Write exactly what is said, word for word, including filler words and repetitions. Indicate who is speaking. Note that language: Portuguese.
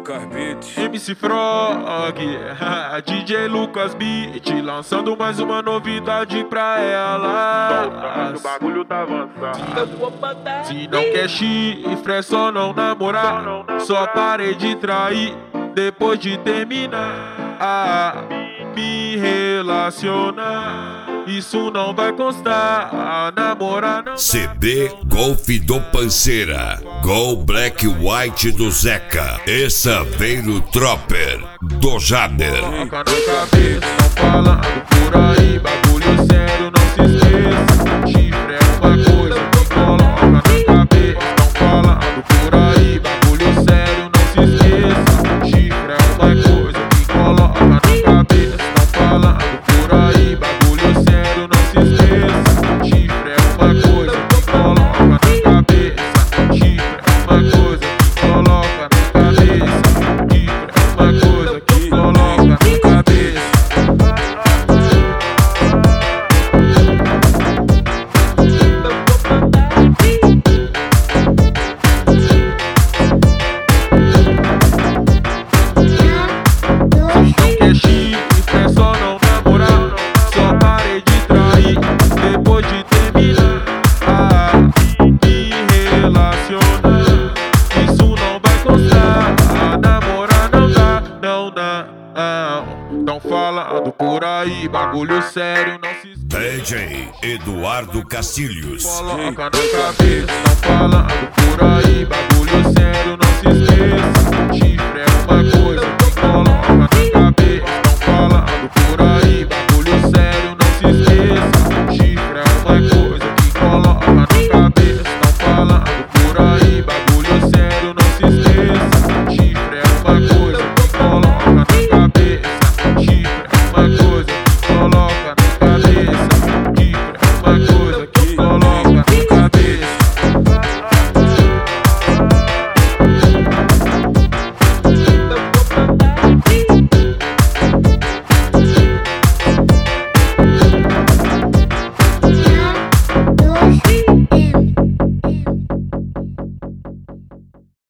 Speaker 1: Lucas Beats,
Speaker 2: M C Frog, D J Lucas Beat, lançando mais uma novidade pra ela.
Speaker 3: O bagulho tá avançado.
Speaker 2: Se não quer chifre, é só não namorar. Só parei de trair depois de terminar. Ah, me relacionar, isso não vai constar. A namorar não.
Speaker 4: C D Golf do Panceira, Gol Black White do Zeca, essa vem no Tropper do Jader.
Speaker 2: Coloca na cabeça, tão falando por aí, bagulho sério, não se esqueça. Chifre é uma coisa que coloca na cabeça, tão falando por aí, bagulho sério, não se esqueça. Chifre é uma coisa que coloca na cabeça, tão falando por aí, bagulho sério, não se esqueça. Chifre é uma coisa que coloca na cabeça, chifre é uma coisa que coloca na cabeça, chifre é uma coisa que coloca na cabeça. Não quer chifre, é só não namorar. Só parei de trair depois de terminar. Ah, me relacionar, isso não vai constar. A namorar não dá, não dá, não. Tão falando por aí, bagulho sério, não se esqueça.
Speaker 4: D J Eduardo Castilhos.
Speaker 2: Coloca na cabeça, tão falando